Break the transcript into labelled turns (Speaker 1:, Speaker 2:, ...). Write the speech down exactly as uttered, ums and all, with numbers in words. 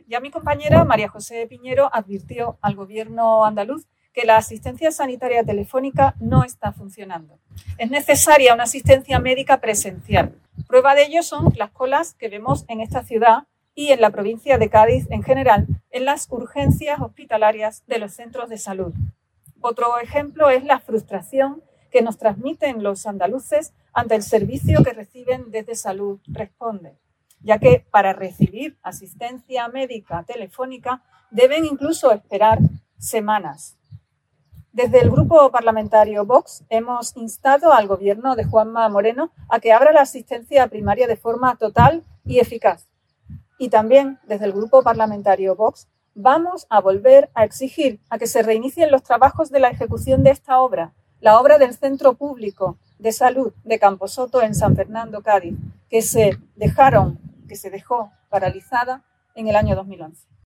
Speaker 1: Ya mi compañera María José Piñero advirtió al Gobierno andaluz que la asistencia sanitaria telefónica no está funcionando. Es necesaria una asistencia médica presencial. Prueba de ello son las colas que vemos en esta ciudad y en la provincia de Cádiz en general en las urgencias hospitalarias de los centros de salud. Otro ejemplo es la frustración que nos transmiten los andaluces ante el servicio que reciben desde Salud Responde, ya que para recibir asistencia médica telefónica deben incluso esperar semanas. Desde el Grupo Parlamentario Vox hemos instado al Gobierno de Juanma Moreno a que abra la asistencia primaria de forma total y eficaz. Y también desde el Grupo Parlamentario Vox vamos a volver a exigir a que se reinicien los trabajos de la ejecución de esta obra, la obra del Centro Público de Salud de Camposoto en San Fernando, Cádiz, que se dejaron, que se dejó paralizada en el año dos mil once.